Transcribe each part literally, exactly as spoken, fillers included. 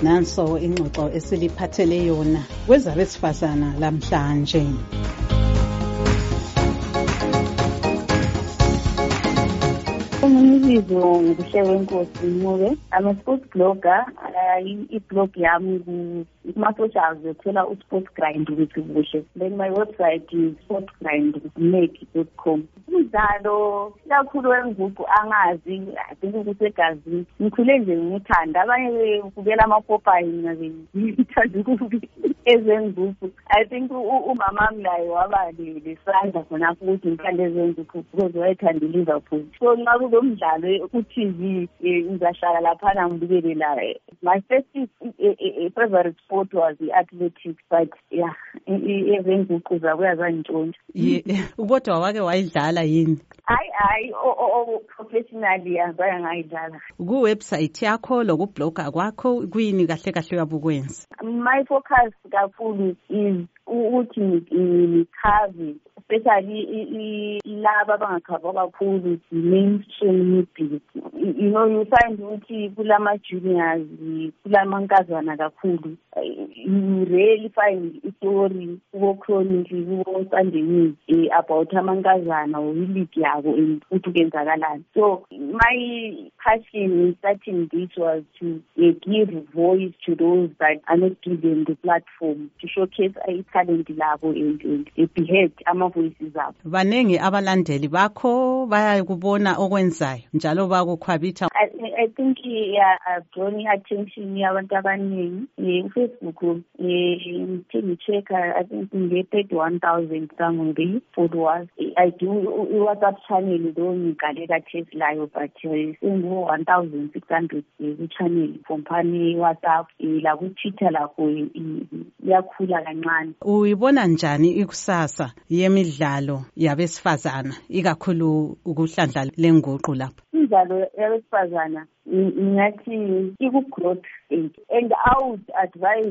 nanso ingxoxo esiliphathele yona kwezabesifazana lamhlanje. Umbizo ngubuhle Nkosi Ncube. I'm a sports blogger. I-blog yami kuma-socials uthola uSportsGrind with Buhle. Then my website is sportsgrind with make dot com. Umdlalo kakhulu wenguqu angazi think ukuthi ngikhule nje ngithanda abanye kubela amapopayi ngabe ngithanda ukuthi ezenguqu. I think umama mlayo waba lesandla khona ukuthi ngithanda ezenguqu because wayethanda Liverpool. So ngabe lo mdlalo ku-T V ngizahlala lapha ngibukele la. My first favorite sport was the athletics, but yeah, ezenguqu zabuya zangitshontsha. Kodwa wake wayidlala yini? Hayi hayi o professionally azaya ngayidlala. Ku website yakho loku blogger kwakho kuyini kahle kahle yabukwenza? My focus kakhulu is ukuthi ngikhave especially laba abangakhava kakhulu mainstream media. You know, you find ukuthi kulama juniors kulamankazana kakhulu. You really find story kubo chronic kubo Sunday news about amankazana or league yabo ukuthi kenzakalani. So my passion in starting this was to uh, give voice to those that are not given the platform to showcase a talent labo and, and, and behead ama voices abo. Banengi abalandeli bakho bayakubona okwenzayo njalo bakukhwabitha. I, I think yeah, I've drawn attention yabantu abaningi. uh, Facebook ngithini check I think nge thirty-one thousand somewhere followers. I do WhatsApp channel lo ngikalela Tesla but singo one thousand six hundred channel company WhatsApp la ku Twitter lakho iyakhula kancane. Uyibona njani ikusasa yemidlalo yabesifazana ikakhulu ukuhlandla lenguqu lapha? Imidlalo yabesifazana ngathi iku-growth stage, and I would advise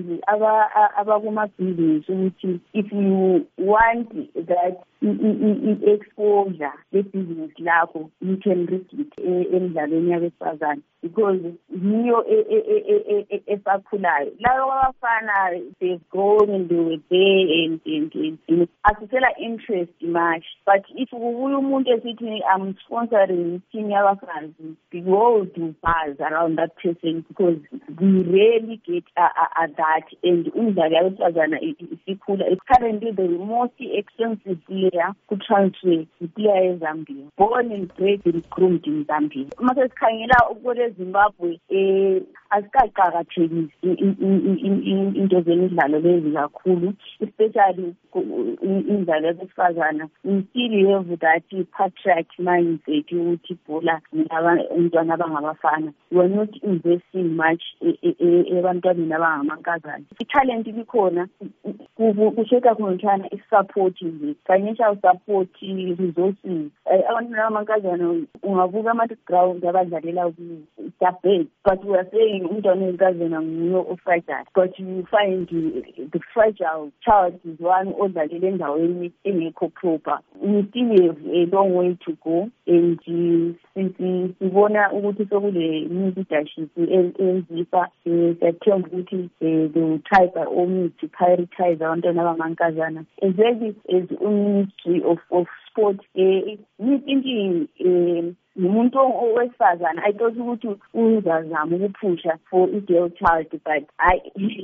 abakuma-business ukuthi if you want that exposure le-business lakho, you can risk it emidlalweni yabesifazana because yiyo esakhulayo. Labo abafana they've grown and they were there and and and asithola interest much, but if kubuya umuntu esithi I'm sponsoring team yabafazi, the world do buzz around that person because we rarely get uh, uh, that, and umdlalo yabesifazana isikhula. It's currently the most expensive player to transfer the player eZambia, born and bred and groomed in Zambia. Mase sikhangela ukule Zimbabwe eh asikaqakathekisi into zemidlalo lezi kakhulu, especially imidlalo yabesifazana. We still have that patriarch mindset ukuthi ibhola umntwana abangabafana. We are not investing much ebantwaneni abangamankazana. I-talent likhona kusheka khona i-support nje, financial support, resources. Abantwana abangamankazana ungabuka ama-ground abadlalela ku-dabed, but we are saying umntwana wenkazana nguyo ofragile, but you find the fragile child is one odlalela endaweni engekho proper. We still have a long way to go, and sibona ukuthi sokule new leadership enzipa siyethemba ukuthi they will try by all means to prioritize abantwana abangamankazana. Exactly as Ministry of, of Sport, me thinking umuntu owesifazana I thought ukuthi uzazama ukuphusha for i-girl child, but I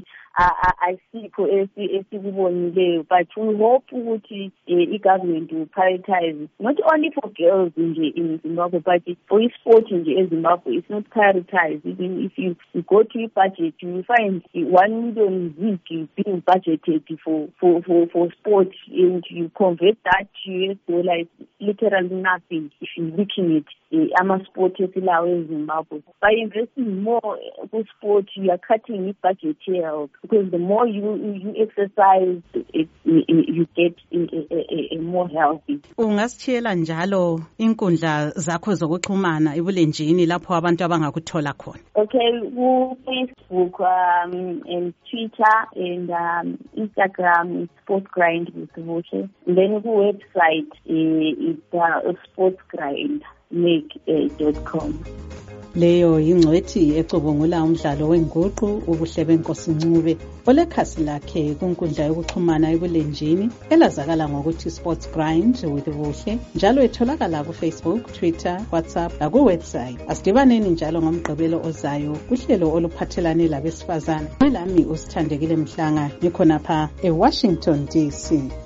asikho esikubonileyo, but we hope ukuthi i-government will prioritize not only for girls nje in Zimbabwe but for sport nje eZimbabwe. It's not prioritized. Even if you, you go to your budget, you will find one million zig being budgeted for, for, for, for sport, and you convert that to U S dollar, it's literally nothing if you're looking at ama-sport esilawo eZimbabwe. By investing more in sport, you are cutting your budget here because the more you you exercise, it, you get a, a, a more healthy. Ungasitshela njalo inkundla zakho zokuxhumana ebulenjini lapho abantu abangakuthola khona? Okay, ku Facebook um, and Twitter and um, Instagram is SportsGrind with Buhle. Then ku website uh, it's uh, sportsgrind make dot com. Leyo yingcwethi ecubungula umdlalo wenguqu ubuhle benkosi Ncube olekhasi lakhe kunkundla yokuxhumana ebulenjini elazakala ngokuthi Sports Grind with Buhle, njalo etholakala ku Facebook, Twitter, WhatsApp nakuwebsite. Asidibaneni njalo ngomgqibelo ozayo kuhlelo oluphathelane labesifazane. Lami uSithandekile Mhlanga ngikhonapha eWashington D C.